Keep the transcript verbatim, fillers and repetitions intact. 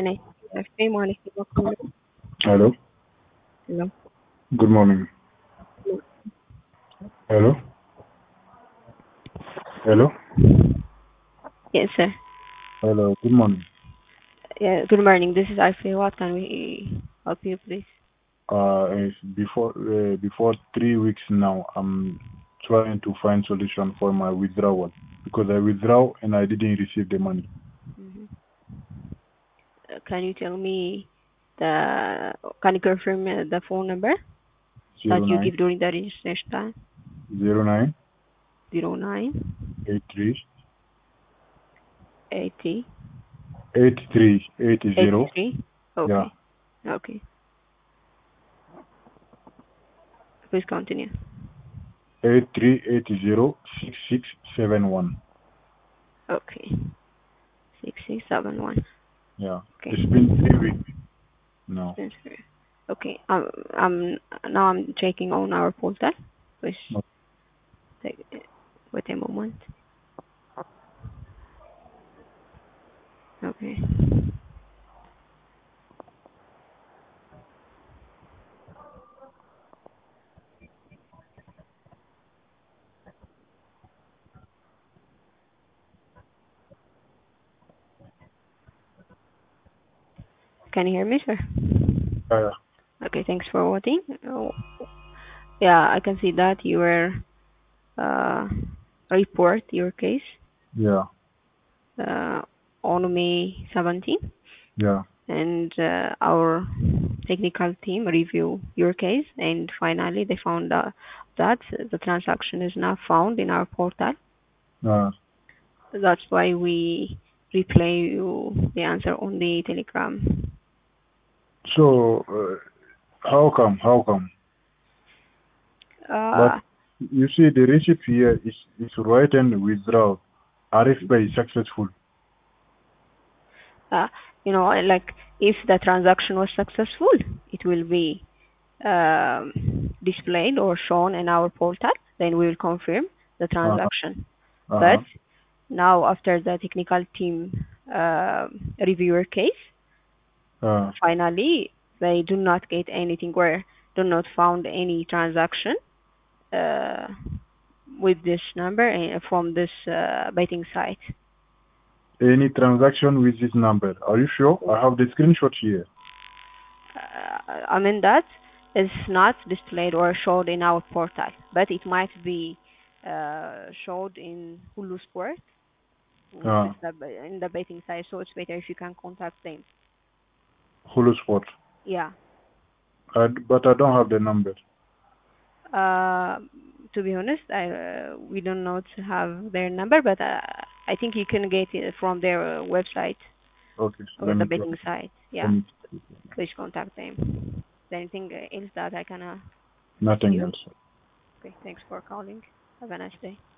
and I have three morning welcome. Hello. Hello. Good morning. Hello. Hello. Yes, sir. Hello. Good morning. Yeah, good morning. This is Arfi. What can we help you, please? Uh, it's before uh, before three weeks now, I'm trying to find solution for my withdrawal because I withdraw and I didn't receive the money. hmm Uh, can you tell me the? Can you confirm uh, the phone number that Zero you nine give during the registration time? zero nine Zero nine eight three eighty eight three eight eighty zero. three. Yeah. Okay. Okay. Please continue. Eight three eight zero six six seven one. Okay. Six six seven one. Yeah. Okay. It's been three weeks now. Okay. Um, I'm now I'm checking on our portal. Please take wait a moment. Okay. Can you hear me, sir? Uh, Okay, thanks for waiting. Oh, yeah, I can see that you were uh, report your case yeah. uh, on May seventeenth, Yeah. and uh, our technical team review your case, and finally they found uh, that the transaction is now found in our portal. Uh, That's why we replay you the answer on the Telegram. so uh, how come? How come? But Uh, you see, the receipt here is, is written withdraw. R F P is successful. uh, you know, like if the transaction was successful, it will be um, displayed or shown in our portal. Then we will confirm the Uh-huh. transaction. But Uh-huh. now, after the technical team uh, review your case, Uh, finally they do not get anything or do not found any transaction uh, with this number uh, from this uh, betting site. any transaction with this number. Are you sure? I have the screenshot here. Uh, I mean that is not displayed or showed in our portal, but it might be uh, showed in Hulu Sport, which Uh, is the, in the betting site. So it's better if you can contact them. Hulu Sport. Yeah. I, but I don't have the number. Uh, to be honest, I uh, we don't know to have their number, but uh, I think you can get it from their uh, website Okay, or let the me try. betting site. Let Yeah. me, Please contact them. Is there anything else that I can uh, help nothing you? else. Okay, thanks for calling. Have a nice day.